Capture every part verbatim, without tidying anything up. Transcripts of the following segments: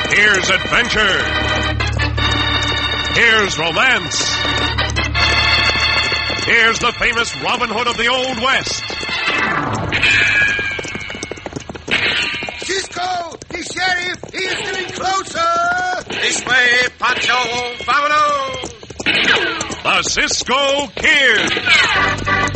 Here's adventure. Here's romance. Here's the famous Robin Hood of the Old West. Cisco, the sheriff, he is getting closer. This way, Pancho, vámonos. The Cisco Kid.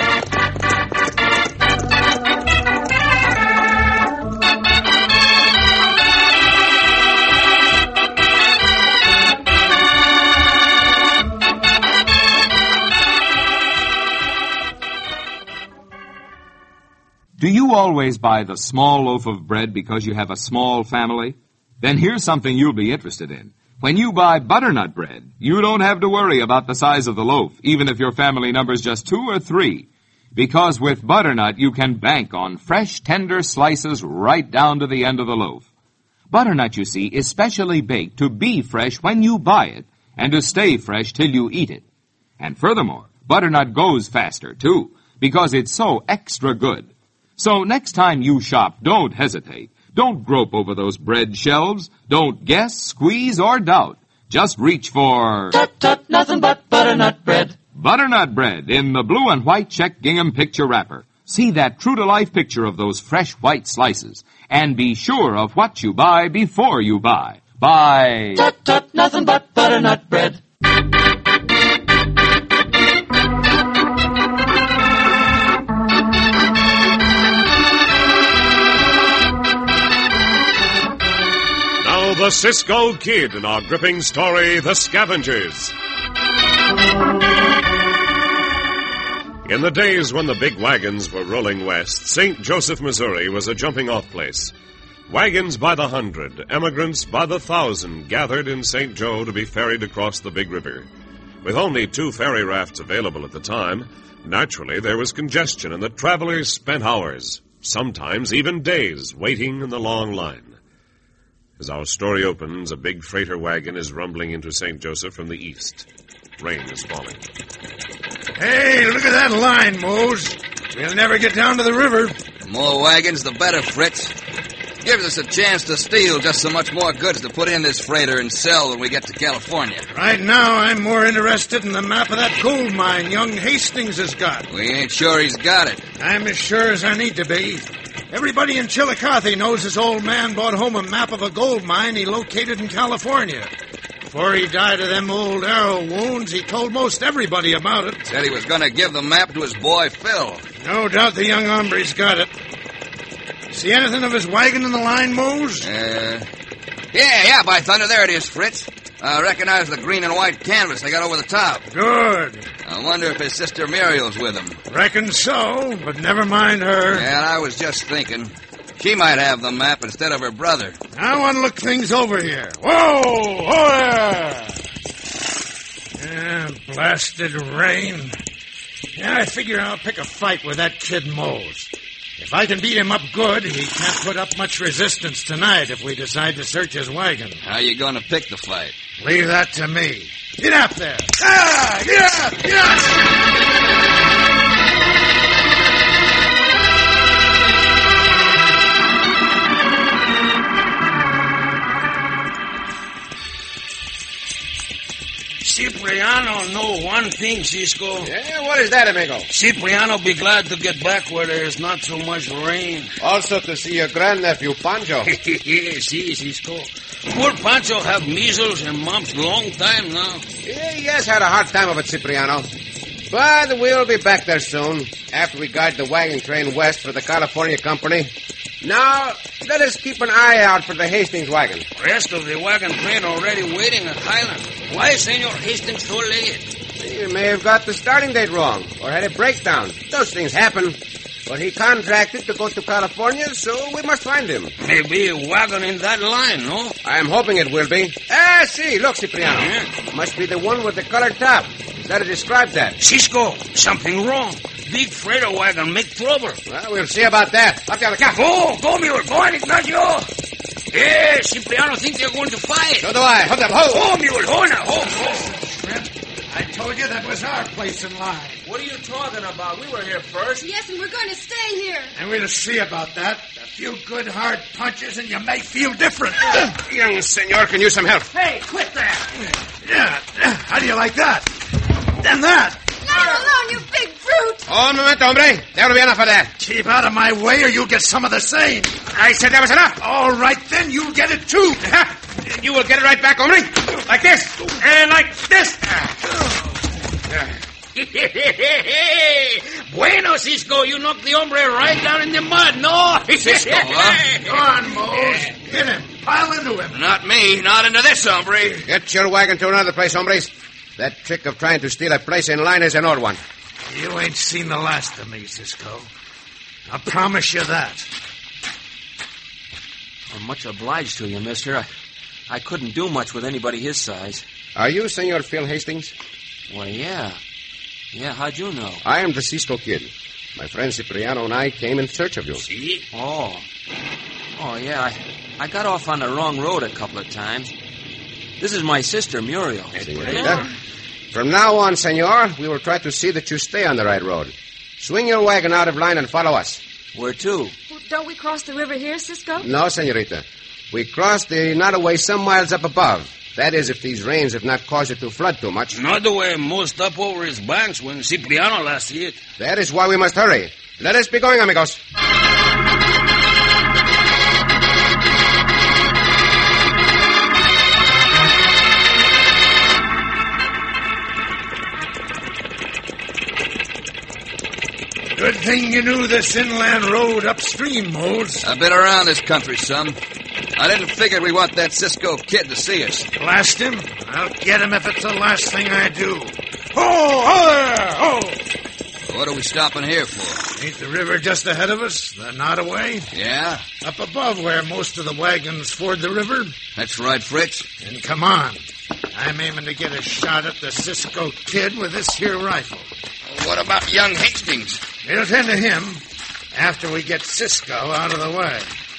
Do you always buy the small loaf of bread because you have a small family? Then here's something you'll be interested in. When you buy butternut bread, you don't have to worry about the size of the loaf, even if your family number's just two or three. Because with butternut, you can bank on fresh, tender slices right down to the end of the loaf. Butternut, you see, is specially baked to be fresh when you buy it, and to stay fresh till you eat it. And furthermore, butternut goes faster, too, because it's so extra good. So next time you shop, don't hesitate. Don't grope over those bread shelves. Don't guess, squeeze, or doubt. Just reach for... Tut, tut, nothing but butternut bread. Butternut bread in the blue and white check gingham picture wrapper. See that true-to-life picture of those fresh white slices. And be sure of what you buy before you buy. Buy... Tut, tut, nothing but butternut bread. The Cisco Kid in our gripping story, The Scavengers. In the days when the big wagons were rolling west, Saint Joseph, Missouri was a jumping-off place. Wagons by the hundred, emigrants by the thousand gathered in Saint Joe to be ferried across the big river. With only two ferry rafts available at the time, naturally there was congestion and the travelers spent hours, sometimes even days, waiting in the long line. As our story opens, a big freighter wagon is rumbling into Saint Joseph from the east. Rain is falling. Hey, look at that line, Mose. We'll never get down to the river. The more wagons, the better, Fritz. Gives us a chance to steal just so much more goods to put in this freighter and sell when we get to California. Right now, I'm more interested in the map of that gold mine young Hastings has got. We ain't sure he's got it. I'm as sure as I need to be. Everybody in Chillicothe knows this old man brought home a map of a gold mine he located in California. Before he died of them old arrow wounds, he told most everybody about it. Said he was going to give the map to his boy, Phil. No doubt the young hombre's got it. See anything of his wagon in the line, Mose? Uh, yeah, yeah, by thunder, there it is, Fritz. I uh, recognize the green and white canvas they got over the top. Good. I wonder if his sister Muriel's with him. Reckon so, but never mind her. Yeah, I was just thinking. She might have the map instead of her brother. I want to look things over here. Whoa! Oh, there! Yeah, blasted rain. Yeah, I figure I'll pick a fight with that kid Mose. If I can beat him up good, he can't put up much resistance tonight if we decide to search his wagon. How you going to pick the fight? Leave that to me. Get up there. Ah! Get up! Get up! Cipriano know one thing, Cisco. Yeah, what is that, amigo? Cipriano be glad to get back where there's not so much rain. Also to see your grandnephew, Pancho. Yeah, see, Cisco. Poor Pancho have measles and mumps long time now. Yeah, he has had a hard time of it, Cipriano. But we'll be back there soon, after we guide the wagon train west for the California Company. Now, let us keep an eye out for the Hastings wagon. Rest of the wagon train already waiting at Highland. Why is Senor Hastings so late? He may have got the starting date wrong, or had a breakdown. Those things happen. But he contracted to go to California, so we must find him. Maybe a wagon in that line, no? I'm hoping it will be. Ah, see, look, Cipriano. Yeah. Must be the one with the colored top. That'll describe that. Cisco, something wrong. Big freighter wagon make trouble. Well, we'll see about that. Up there, the car. Go, go, Mule. Go on, Ignacio. Yeah, Cipriano thinks they're going to fight. So do I. Hold up, hold. Oh, Mule, hold now. Hold, hold. I told you that was our place in line. What are you talking about? We were here first. Yes, and we're going to stay here. And we'll see about that. A few good hard punches and you may feel different. Young senor can use some help. Hey, quit that. Yeah, how do you like that? And that. Leave him alone, you big brute. Un momento, hombre. There will be enough of that. Keep out of my way or you'll get some of the same. I said there was enough. All right, then, you'll get it too. You will get it right back, hombre. Like this. And like this. Bueno, Cisco, you knocked the hombre right down in the mud, no? Cisco, huh? Go on, Mose. Hit him. Pile into him. Not me. Not into this, hombre. Get your wagon to another place, hombres. That trick of trying to steal a place in line is an old one. You ain't seen the last of me, Cisco. I promise you that. I'm much obliged to you, mister. I, I couldn't do much with anybody his size. Are you Senor Phil Hastings? Well, yeah. Yeah, how'd you know? I am the Cisco Kid. My friend Cipriano and I came in search of you. See? Oh. Oh, yeah. I, I got off on the wrong road a couple of times. This is my sister, Muriel. Senorita. From now on, senor, we will try to see that you stay on the right road. Swing your wagon out of line and follow us. Where to? Well, don't we cross the river here, Cisco? No, senorita. We cross the Nottoway some miles up above. That is, if these rains have not caused it to flood too much. Not the way most up over his banks when Cipriano last see it. That is why we must hurry. Let us be going, amigos. Good thing you knew this inland road upstream, Mose. I've been around this country some. I didn't figure we want that Cisco Kid to see us. Blast him? I'll get him if it's the last thing I do. Ho, ho there, ho! What are we stopping here for? Ain't the river just ahead of us, the Nottoway? Yeah? Up above where most of the wagons ford the river? That's right, Fritz. And come on. I'm aiming to get a shot at the Cisco Kid with this here rifle. What about young Hastings? We'll tend to him after we get Cisco out of the way.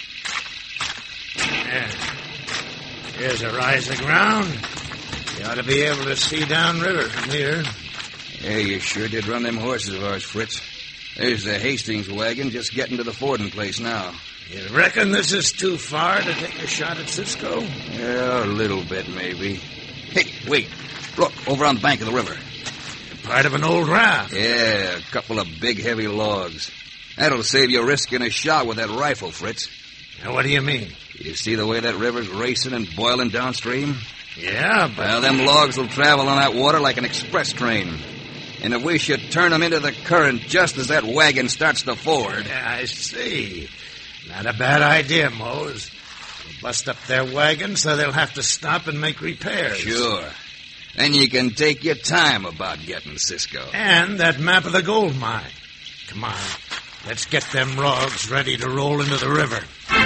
There. Here's a rise of ground. You ought to be able to see downriver from here. Yeah, you sure did run them horses of ours, Fritz. There's the Hastings wagon just getting to the fording place now. You reckon this is too far to take a shot at Cisco? Yeah, a little bit, maybe. Hey, wait. Look, over on the bank of the river. Part of an old raft. Yeah, a couple of big, heavy logs. That'll save you risking a shot with that rifle, Fritz. Now, what do you mean? You see the way that river's racing and boiling downstream? Yeah, but... Well, them logs will travel on that water like an express train. And if we should turn them into the current just as that wagon starts to ford... Yeah, I see. Not a bad idea, Mose. We'll bust up their wagon so they'll have to stop and make repairs. Sure. Then you can take your time about getting Cisco. And that map of the gold mine. Come on. Let's get them logs ready to roll into the river.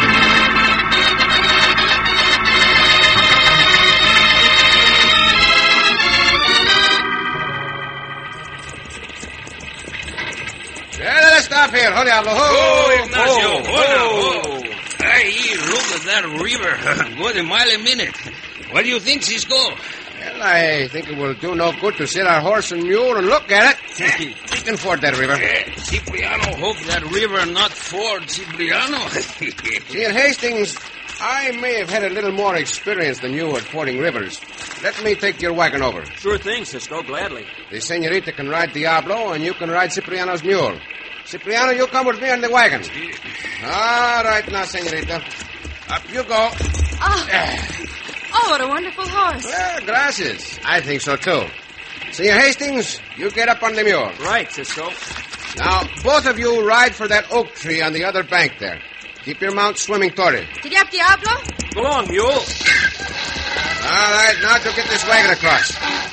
Yeah, let us stop here. Ho, Diablo. Ho, Oh, Ignacio. ho, Oh, ho. Hey, look at that river. Go a mile a minute. What do you think, Cisco? Well, I think it will do no good to sit our horse and mule and look at it. We can ford that river. Eh, Cipriano hope that river not ford Cipriano. See, in Hastings, I may have had a little more experience than you at fording rivers. Let me take your wagon over. Sure thing, Cisco, gladly. The senorita can ride Diablo, and you can ride Cipriano's mule. Cipriano, you come with me on the wagon. All right now, senorita. Up you go. Oh, oh what a wonderful horse. Well, gracias. I think so, too. Senor Hastings, you get up on the mule. Right, Cisco. Now, both of you ride for that oak tree on the other bank there. Keep your mount swimming toward it. Giddy up, Diablo. Go along, mule. All right, now to get this wagon across.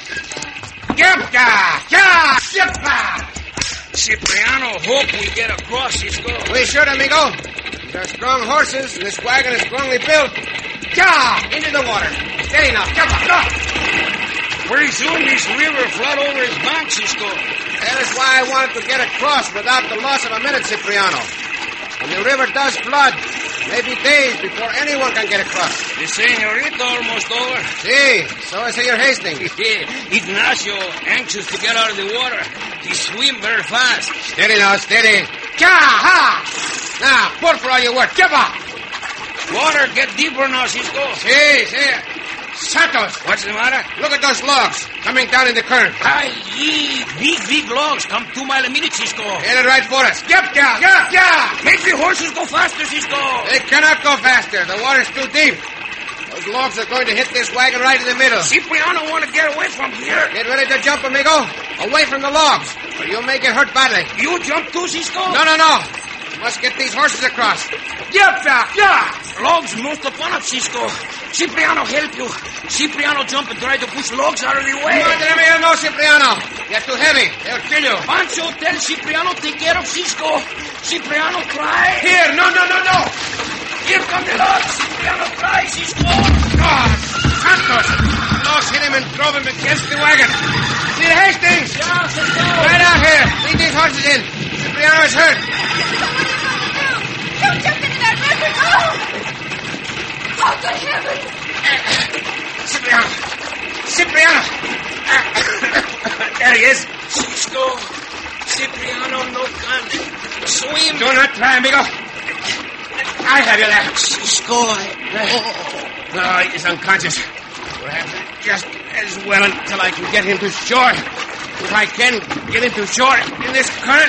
Cipriano hope we get across, Cisco. We should, amigo. These are strong horses, and this wagon is strongly built. Yeah, into the water. Steady now. Come on, go. Pretty soon this river flood over his bank, Cisco. That is why I wanted to get across without the loss of a minute, Cipriano. When the river does flood, Maybe days before anyone can get across. The senorita almost over. See, so is Senor Hastings. Ignacio, anxious to get out of the water. He swim very fast. Steady now, steady. Cha-ha! Now, pull for all your work. Give up. Water get deeper now, Cisco. See, see. Santos. What's the matter? Look at those logs coming down in the current. Ay, big, big logs come two mile a minute, Cisco. Headed right for us. Yep, yeah, yeah, yeah. Make the horses go faster, Cisco. They cannot go faster. The water's too deep. Those logs are going to hit this wagon right in the middle. Cipriano want to get away from here. Get ready to jump, amigo. Away from the logs, or you'll make it hurt badly. You jump too, Cisco? No, no, no. Must get these horses across. Yep, yeah, yeah. Logs most upon us, Cisco. Cipriano help you. Cipriano jump and try to push logs out of the way. Madre mía, no, Cipriano. You're too heavy. They'll kill you. Pancho, tell Cipriano take care of Cisco. Cipriano try. Here, no, no, no, no. Here come the logs. Cipriano try, Cisco. God, Santos. Logs hit him and drove him against the wagon. See the Hastings? Yeah, Cisco. Right out here. Lead these horses in. Cipriano is hurt. Don't jump into that river. Oh! Oh, good heavens. Cipriano. Cipriano. There he is. Cisco. Cipriano no can swim. Do not try, amigo. I have you there. Cisco, I... Oh. No, he's unconscious. Perhaps just as well until I can get him to shore. If I can get him to shore in this current...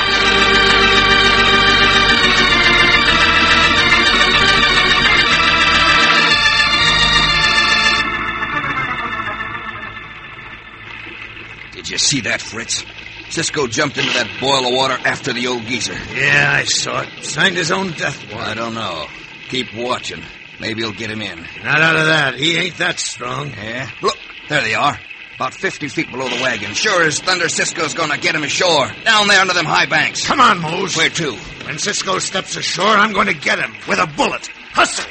Did you see that, Fritz? Cisco jumped into that boil of water after the old geezer. Yeah, I saw it. Signed his own death warrant. I don't know. Keep watching. Maybe he'll get him in. Not out of that. He ain't that strong. Yeah? Look, there they are. About fifty feet below the wagon. Sure as thunder, Cisco's gonna get him ashore. Down there under them high banks. Come on, Mose. Where to? When Cisco steps ashore, I'm going to get him with a bullet. Hustle!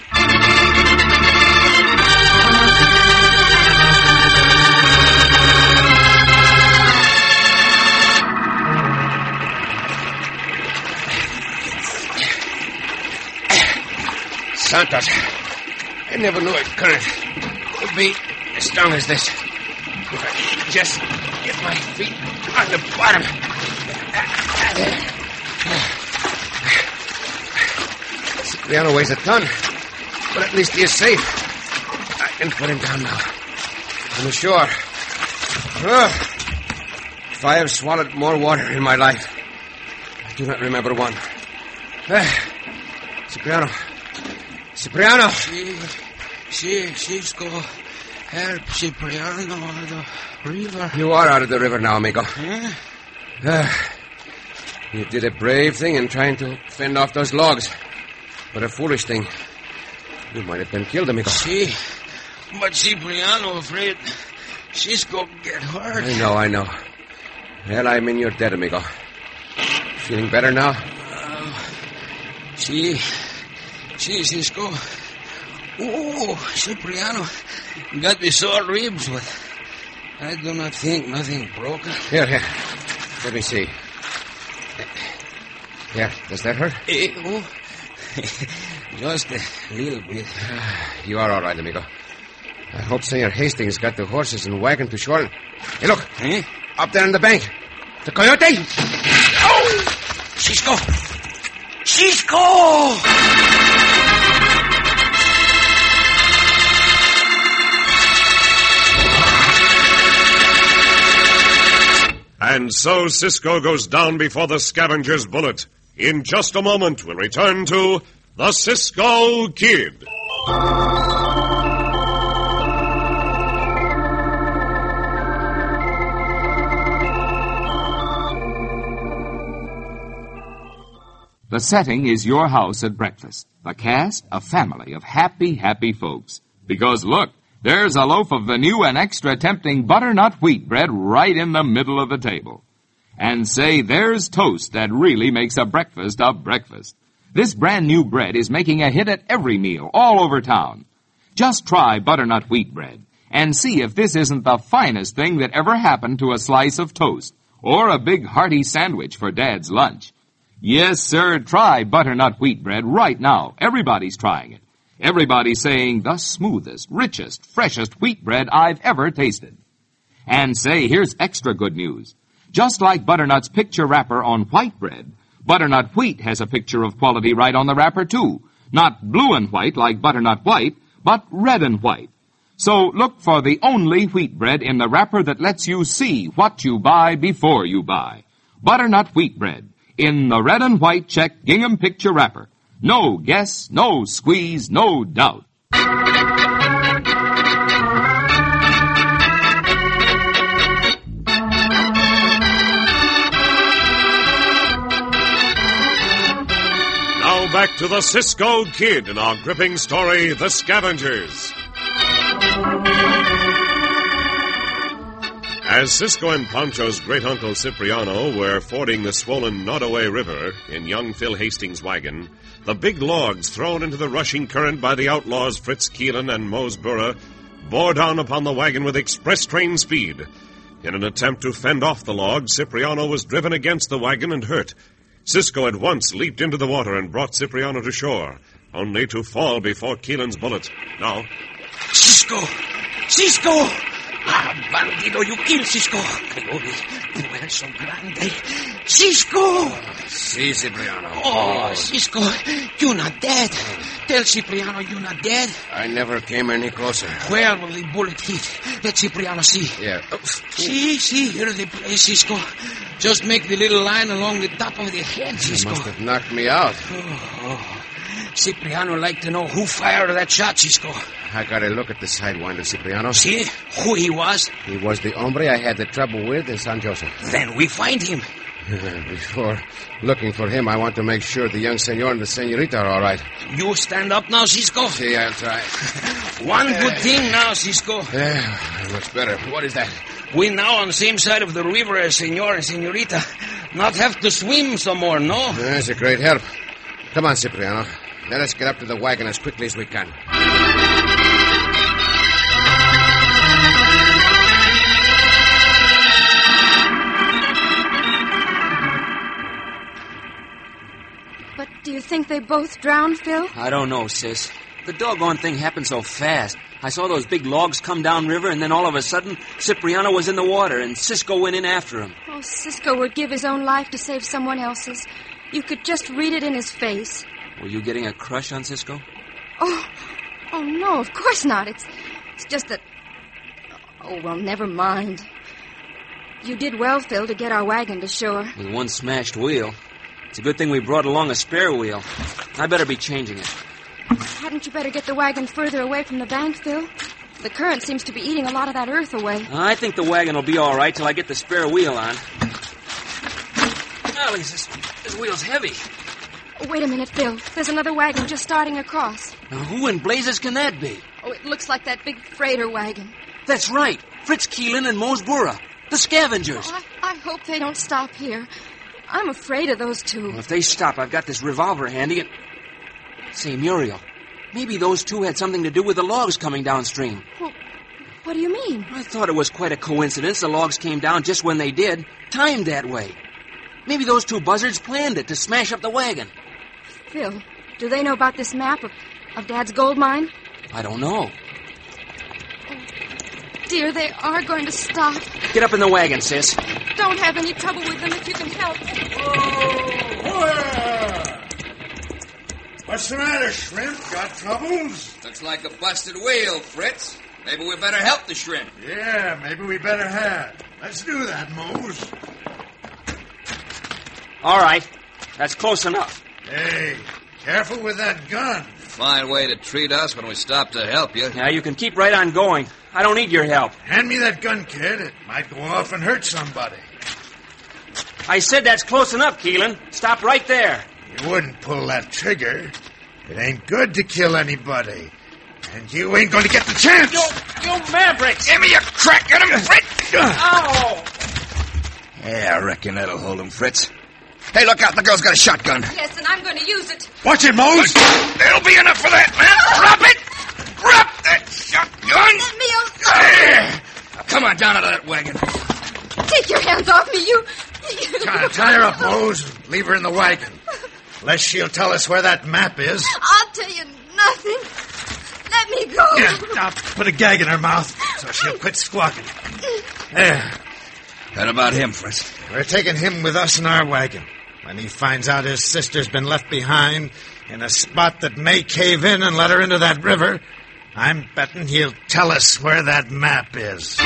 Santos. I never knew a current would be as strong as this. If I could just get my feet on the bottom. Cipriano weighs a ton, but at least he is safe. I can put him down now. On the shore. Oh, if I have swallowed more water in my life, I do not remember one. Uh, Cipriano. Cipriano! Si, si, Cisco. Help Cipriano out of the river. You are out of the river now, amigo. Huh? Uh, you did a brave thing in trying to fend off those logs. But a foolish thing. You might have been killed, amigo. Si, but Cipriano afraid Cisco get hurt. I know, I know. Well, I'm in your debt, amigo. Feeling better now? Uh, si. Si, Cisco. Oh, Cipriano got the sore ribs, but I do not think nothing broken. Here, here. Let me see. Here, does that hurt? Eh, oh, just a little bit. You are all right, amigo. I hope Senor Hastings got the horses and wagon to shore. Hey, look. Eh? Up there on the bank. The coyote. Oh! Cisco! Cisco! And so Cisco goes down before the scavenger's bullet. In just a moment, we'll return to the Cisco Kid. The setting is your house at breakfast. The cast, a family of happy, happy folks. Because look, there's a loaf of the new and extra tempting butternut wheat bread right in the middle of the table. And say, there's toast that really makes a breakfast a breakfast. This brand new bread is making a hit at every meal all over town. Just try butternut wheat bread and see if this isn't the finest thing that ever happened to a slice of toast or a big hearty sandwich for Dad's lunch. Yes, sir. Try butternut wheat bread right now. Everybody's trying it. Everybody's saying the smoothest, richest, freshest wheat bread I've ever tasted. And say, here's extra good news. Just like butternut's picture wrapper on white bread, butternut wheat has a picture of quality right on the wrapper, too. Not blue and white like butternut white, but red and white. So look for the only wheat bread in the wrapper that lets you see what you buy before you buy. Butternut wheat bread in the red and white check gingham picture wrapper. No guess, no squeeze, no doubt. Now back to the Cisco Kid in our gripping story, The Scavengers. As Cisco and Pancho's great-uncle Cipriano were fording the swollen Nottoway River in young Phil Hastings' wagon, the big logs thrown into the rushing current by the outlaws Fritz Keelan and Mose Burra bore down upon the wagon with express train speed. In an attempt to fend off the logs, Cipriano was driven against the wagon and hurt. Cisco at once leaped into the water and brought Cipriano to shore, only to fall before Keelan's bullet. Now, Cisco! Cisco! Ah, bandido, you killed Cisco. Coyote, you were so grande. Cisco! Si, Cipriano. Oh, Cisco, you're not dead. Tell Cipriano you're not dead. I never came any closer. Where will the bullet hit? Let Cipriano see. Yeah. See, see, here they play, Cisco. Just make the little line along the top of the head, Cisco. You must have knocked me out. Oh, oh. Cipriano like to know who fired that shot, Cisco. I got a look at the sidewinder, Cipriano. See who he was? He was the hombre I had the trouble with in San Jose. Then we find him. Before looking for him, I want to make sure the young senor and the senorita are all right. You stand up now, Cisco? See, I'll try. One good thing now, Cisco. Yeah, looks better. What is that? We now on the same side of the river as senor and senorita. Not have to swim some more, no? That's a great help. Come on, Cipriano. Let us get up to the wagon as quickly as we can. But do you think they both drowned, Phil? I don't know, sis. The doggone thing happened so fast. I saw those big logs come down river, and then all of a sudden, Cipriano was in the water, and Cisco went in after him. Oh, Cisco would give his own life to save someone else's. You could just read it in his face. Were you getting a crush on Cisco? Oh, oh no, of course not. It's, it's just that... Oh, well, never mind. You did well, Phil, to get our wagon to shore. With one smashed wheel. It's a good thing we brought along a spare wheel. I better be changing it. Hadn't you better get the wagon further away from the bank, Phil? The current seems to be eating a lot of that earth away. I think the wagon will be all right till I get the spare wheel on. Golly, this, this wheel's heavy. Oh, wait a minute, Phil. There's another wagon just starting across. Now, who in blazes can that be? Oh, it looks like that big freighter wagon. That's right. Fritz Keelan and Mose Burra. The scavengers. Oh, I, I hope they don't stop here. I'm afraid of those two. Well, if they stop, I've got this revolver handy and... Say, Muriel, maybe those two had something to do with the logs coming downstream. Well, what do you mean? I thought it was quite a coincidence the logs came down just when they did, timed that way. Maybe those two buzzards planned it to smash up the wagon. Phil, do they know about this map of, of Dad's gold mine? I don't know. Oh, dear, they are going to stop. Get up in the wagon, sis. Don't have any trouble with them if you can help. Oh, what's the matter, Shrimp? Got troubles? Looks like a busted wheel, Fritz. Maybe we better help the shrimp. Yeah, maybe we better have. Let's do that, Mose. All right. That's close enough. Hey, careful with that gun. Fine way to treat us when we stop to help you. Now, you can keep right on going. I don't need your help. Hand me that gun, kid. It might go off and hurt somebody. I said that's close enough, Keelan. Stop right there. You wouldn't pull that trigger. It ain't good to kill anybody. And you ain't going to get the chance. You, you mavericks. Give me a crack at him, Fritz. Ow! Yeah, I reckon that'll hold him, Fritz. Hey, look out. The girl's got a shotgun. Yes, and I'm going to use it. Watch it, Mose. There'll be enough for that, man. Drop it. Drop that shotgun. Let me off. There. Now, come on down out of that wagon. Take your hands off me, you... Tie, tie her up, Mose. Leave her in the wagon. Unless she'll tell us where that map is. I'll tell you nothing. Let me go. Yeah, now put a gag in her mouth so she'll quit squawking. There. What about him, Fritz? We're taking him with us in our wagon. When he finds out his sister's been left behind in a spot that may cave in and let her into that river, I'm betting he'll tell us where that map is.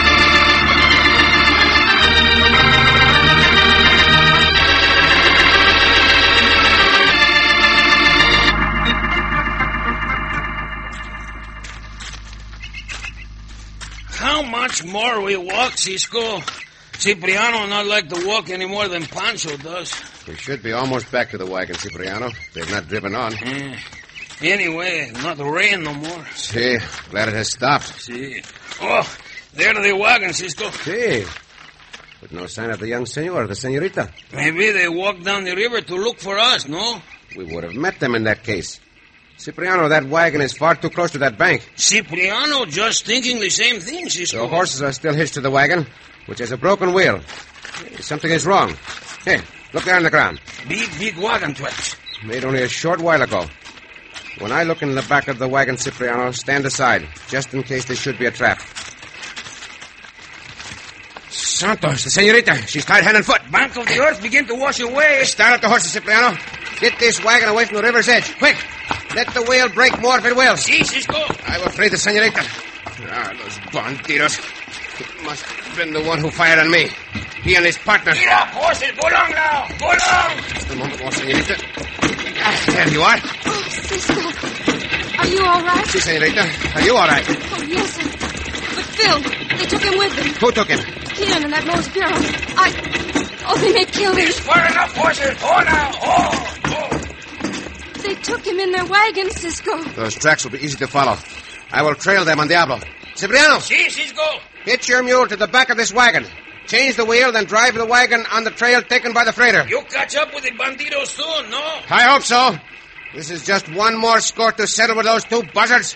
How much more we walk, Cisco? Cipriano not like to walk any more than Pancho does. We should be almost back to the wagon, Cipriano. They've not driven on. Mm. Anyway, not rain no more. See, glad it has stopped. See. Oh, there the wagon, Cisco. See. But no sign of the young senor or the senorita. Maybe they walked down the river to look for us, no? We would have met them in that case. Cipriano, that wagon is far too close to that bank. Cipriano just thinking the same thing, Cisco. The horses are still hitched to the wagon, which has a broken wheel. Something is wrong. Hey, look there on the ground. Big, big wagon tracks. Made only a short while ago. When I look in the back of the wagon, Cipriano, stand aside, just in case there should be a trap. Santos, the senorita. She's tied hand and foot. Bank of the earth begin to wash away. Start up the horses, Cipriano. Get this wagon away from the river's edge. Quick. Let the wheel break more if it will. Si, Cisco. I will free the senorita. Ah, those bandidos. It must have been the one who fired on me. He and his partner. Get up, horses. Go along now. Go along. Just a moment more, senorita. Ah, there you are. Oh, Cisco. Are you all right? Si, senorita. Are you all right? Oh, yes, sir. But Phil, they took him with them. Who took him? Keenan and that Mose Bureau. I... Oh, they may kill him. It's far enough, horses. Oh, now. Oh, oh. They took him in their wagon, Cisco. Those tracks will be easy to follow. I will trail them on Diablo. Cipriano! Si, Cisco. Hitch your mule to the back of this wagon. Change the wheel, then drive the wagon on the trail taken by the freighter. You catch up with the bandidos soon, no? I hope so. This is just one more score to settle with those two buzzards.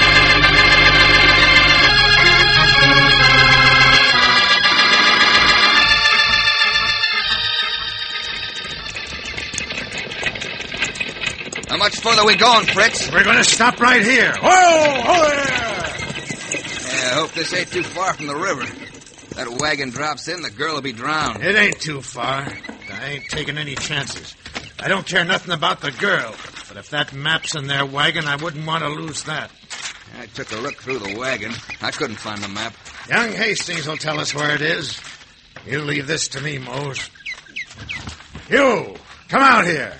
How much further we going, Fritz? We're going to stop right here. Whoa! Oh, yeah! Yeah, I hope this ain't too far from the river. That wagon drops in, the girl will be drowned. It ain't too far. I ain't taking any chances. I don't care nothing about the girl, but if that map's in their wagon, I wouldn't want to lose that. I took a look through the wagon. I couldn't find the map. Young Hastings will tell us where it is. You leave this to me, Mose. You, come out here.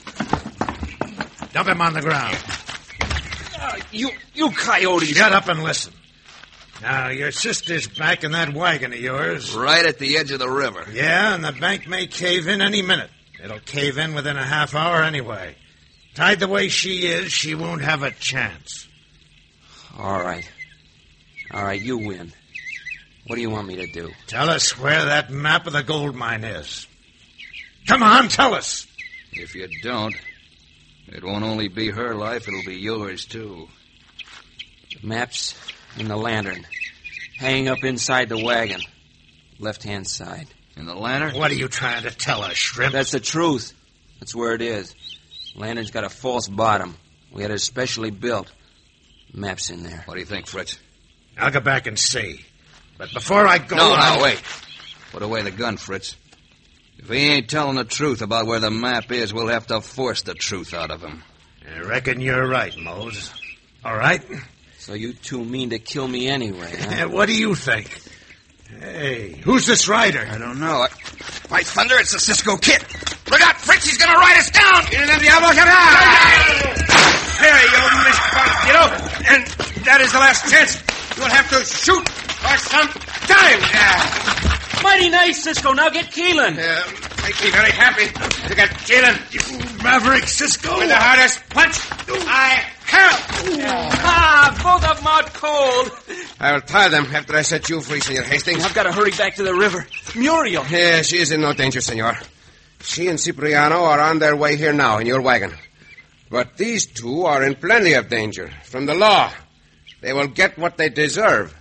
Dump him on the ground. Uh, you, you coyotes. Shut up and listen. Now, your sister's back in that wagon of yours. Right at the edge of the river. Yeah, and the bank may cave in any minute. It'll cave in within a half hour anyway. Tied the way she is, she won't have a chance. All right. All right, you win. What do you want me to do? Tell us where that map of the gold mine is. Come on, tell us. If you don't, it won't only be her life, it'll be yours, too. The map's in the lantern, hanging up inside the wagon, left-hand side. In the lantern? What are you trying to tell us, Shrimp? That's the truth. That's where it is. Lantern's got a false bottom. We had it specially built. Map's in there. What do you think, Fritz? I'll go back and see. But before I go... No, I'll... no, wait. Put away the gun, Fritz. If he ain't telling the truth about where the map is, we'll have to force the truth out of him. I reckon you're right, Mose. All right? So you two mean to kill me anyway, huh? What do you think? Hey, who's this rider? I don't know. I... By thunder, it's the Cisco Kid. Look out, Fritz, he's gonna ride us down! In el diablo será! Here, you misbandido! And that is the last chance. You'll have to shoot for some time. Yeah. Mighty nice, Cisco. Now get Keelan. Uh, make me very happy to get Keelan. You maverick, Cisco. With the hardest punch I have. Yeah. Ah, both of them out cold. I will tie them after I set you free, Senor Hastings. I've got to hurry back to the river. Muriel. Yeah, she is in no danger, Senor. She and Cipriano are on their way here now in your wagon. But these two are in plenty of danger from the law. They will get what they deserve.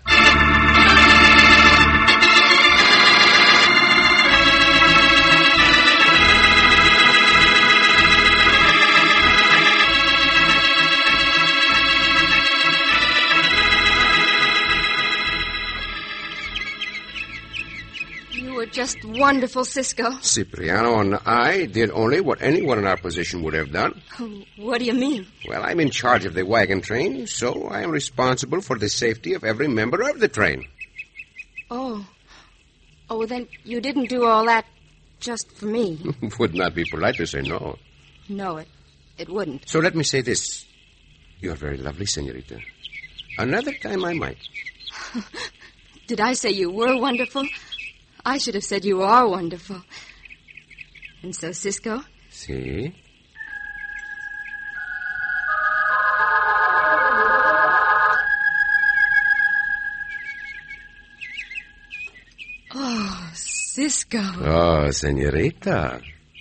just wonderful, Cisco. Cipriano and I did only what anyone in our position would have done. What do you mean? Well, I'm in charge of the wagon train, so I am responsible for the safety of every member of the train. Oh. Oh, then you didn't do all that just for me. Would not be polite to say no. No, it, it wouldn't. So let me say this. You're very lovely, senorita. Another time I might. Did I say you were wonderful? I should have said you are wonderful. And so, Cisco? See? Oh, Cisco. Oh, senorita.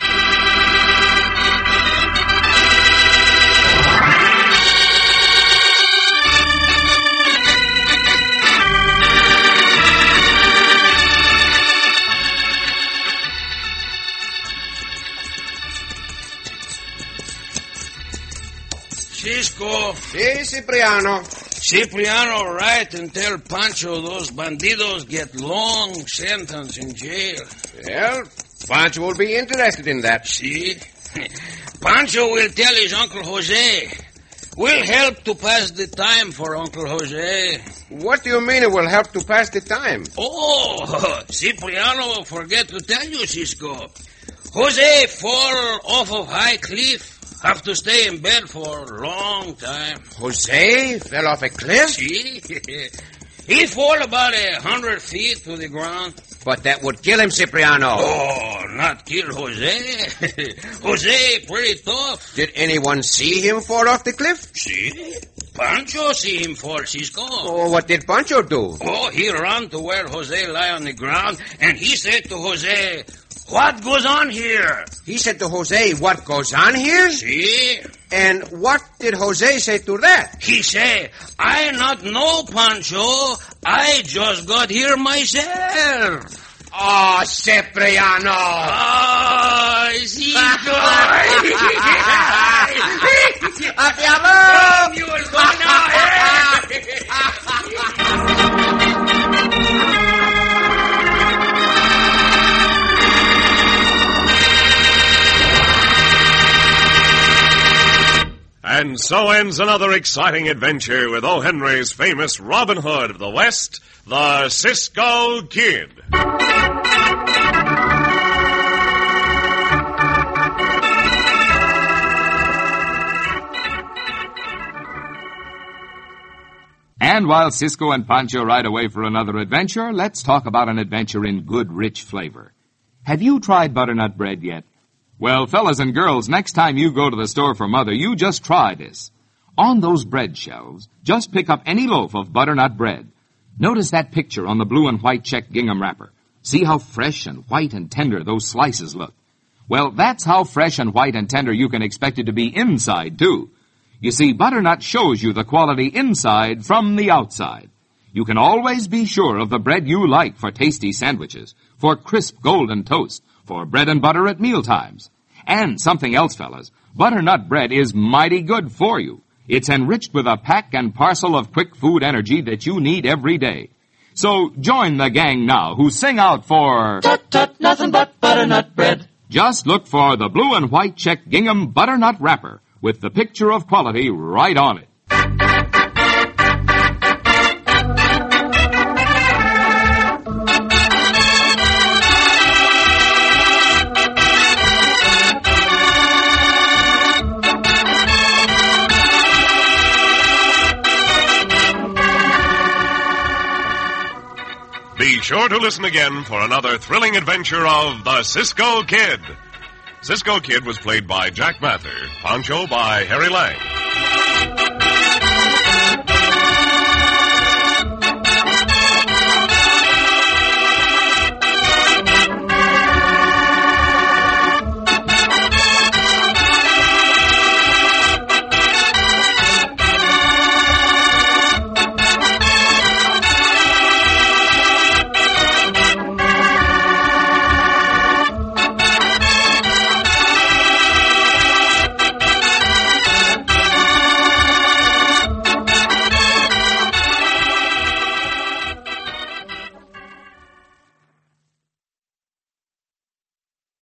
Cisco. Si, Cipriano. Cipriano, write and tell Pancho those bandidos get long sentence in jail. Well, Pancho will be interested in that. See? Pancho will tell his Uncle Jose. We'll help to pass the time for Uncle Jose. What do you mean it will help to pass the time? Oh, Cipriano forget to tell you, Cisco. Jose fall off of high cliff. Have to stay in bed for a long time. Jose fell off a cliff? See? He fall about a hundred feet to the ground. But that would kill him, Cipriano. Oh, not kill Jose. Jose pretty tough. Did anyone see him fall off the cliff? See? Pancho see him fall, Cisco. Oh, what did Pancho do? Oh, he ran to where Jose lie on the ground, and he said to Jose, "What goes on here?" He said to Jose, "What goes on here?" See? And what did Jose say to that? He say, "I not know, Pancho. I just got here myself." Oh, Cipriano. Oh, Cisco. Apiamo! You will go now, And so ends another exciting adventure with O. Henry's famous Robin Hood of the West, the Cisco Kid. And while Cisco and Pancho ride away for another adventure, let's talk about an adventure in good, rich flavor. Have you tried butternut bread yet? Well, fellas and girls, next time you go to the store for Mother, you just try this. On those bread shelves, just pick up any loaf of butternut bread. Notice that picture on the blue and white check gingham wrapper. See how fresh and white and tender those slices look. Well, that's how fresh and white and tender you can expect it to be inside, too. You see, butternut shows you the quality inside from the outside. You can always be sure of the bread you like for tasty sandwiches, for crisp golden toast, for bread and butter at mealtimes. And something else, fellas, butternut bread is mighty good for you. It's enriched with a pack and parcel of quick food energy that you need every day. So join the gang now who sing out for... Tut, tut, nothing but butternut bread. Just look for the blue and white check gingham butternut wrapper with the picture of quality right on it. Be sure to listen again for another thrilling adventure of the Cisco Kid. Cisco Kid was played by Jack Mather, Pancho by Harry Lang.